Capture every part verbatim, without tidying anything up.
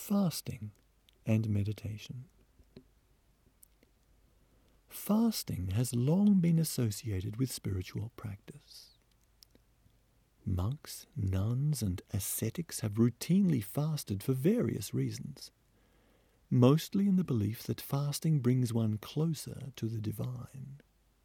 Fasting and meditation. Fasting has long been associated with spiritual practice. Monks, nuns, and ascetics have routinely fasted for various reasons, mostly in the belief that fasting brings one closer to the divine.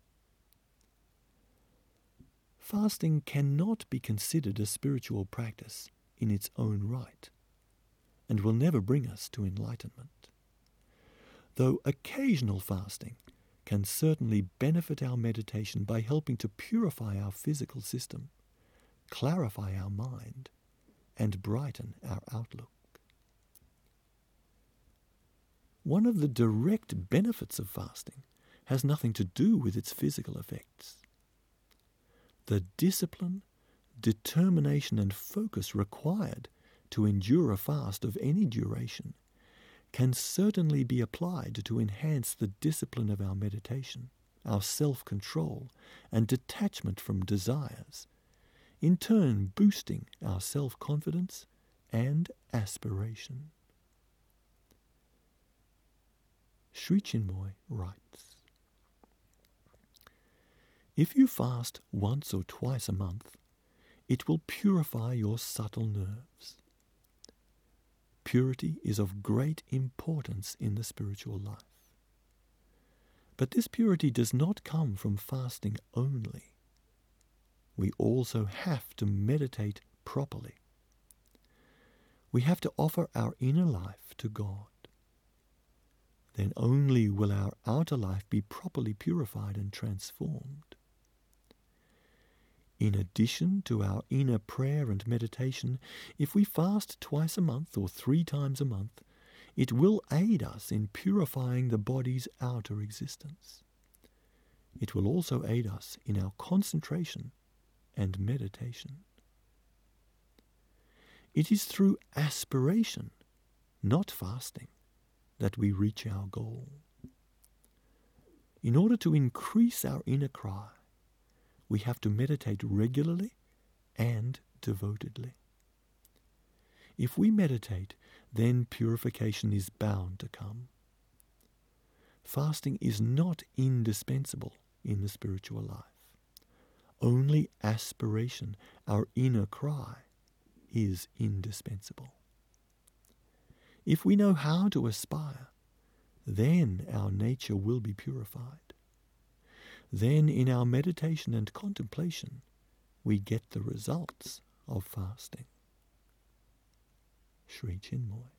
Fasting cannot be considered a spiritual practice in its own right, and will never bring us to enlightenment. Though occasional fasting can certainly benefit our meditation by helping to purify our physical system, clarify our mind, and brighten our outlook. One of the direct benefits of fasting has nothing to do with its physical effects. The discipline, determination, and focus required to endure a fast of any duration can certainly be applied to enhance the discipline of our meditation, our self-control, and detachment from desires, in turn boosting our self-confidence and aspiration. Sri Chinmoy writes, "If you fast once or twice a month, it will purify your subtle nerves. Purity is of great importance in the spiritual life. But this purity does not come from fasting only. We also have to meditate properly. We have to offer our inner life to God. Then only will our outer life be properly purified and transformed. In addition to our inner prayer and meditation, if we fast twice a month or three times a month, it will aid us in purifying the body's outer existence. It will also aid us in our concentration and meditation. It is through aspiration, not fasting, that we reach our goal. In order to increase our inner cry, we have to meditate regularly and devotedly. If we meditate, then purification is bound to come. Fasting is not indispensable in the spiritual life. Only aspiration, our inner cry, is indispensable. If we know how to aspire, then our nature will be purified. Then in our meditation and contemplation, we get the results of fasting." Sri Chinmoy.